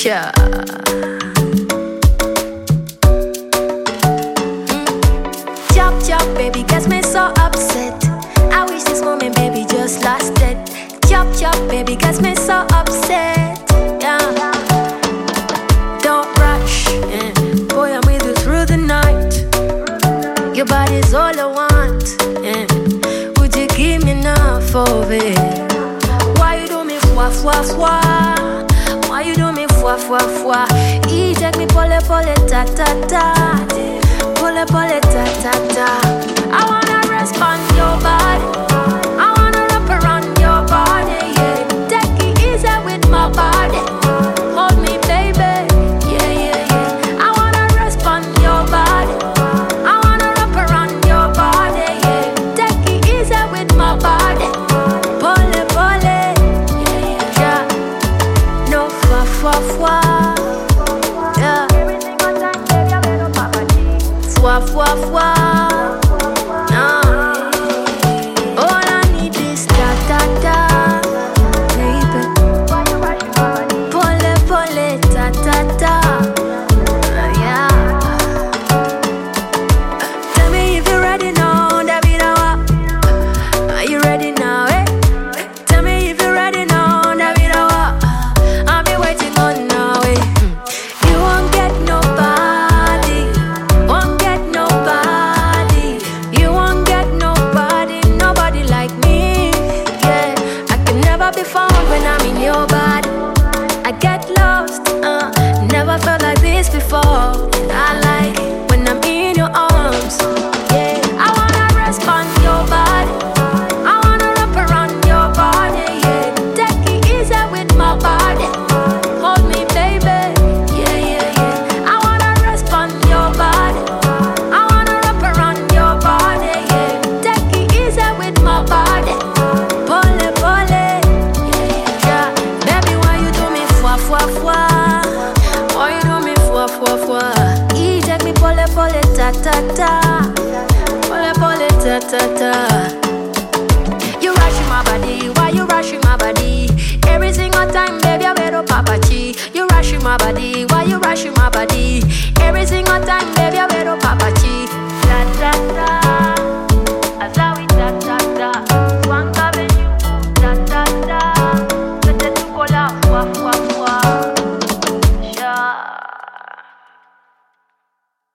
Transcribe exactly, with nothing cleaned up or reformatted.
Cha. Chop chop, baby, gets me so upset. I wish this moment, baby, just lasted. Chop chop, baby, gets me so upset. Yeah. Don't rush, yeah. Boy, I'm with you through the night. Your body's all I want, yeah. Would you give me enough of it? Why you do me fwa fwa fwa? Why you do me fwa fwa fwa? E take me pole pole ta ta ta. Pole pole ta ta ta. I wanna rest on your body. I wanna wrap around your body, yeah. Take it easy with my body. Hold me, baby, yeah, yeah, yeah. I wanna rest on your body. I wanna wrap around your body, yeah. Take it easy with my body. Pole pole, yeah, yeah. No fwa fwa fwa, yeah. Fwa fwa fwa. Be found when I'm in your body. I get lost, uh, never felt like this before. And I like it when I'm in your arms, yeah. I wanna rest on your body. I wanna wrap around your body, yeah. Take it easy with my body. Hold me, baby, yeah, yeah, yeah. I wanna rest on your body. I wanna wrap around your body, yeah. Take it easy with my body. Pole, pole. Fwa fwa, why you do me fwa fwa fwa? E take me pole pole ta ta ta, pole pole ta ta ta. You rushing my body, why you rushing my body? Every single time, baby, I better papa chi. You rushing my body, why you rushing my body? Every single time, baby, I better papa chi.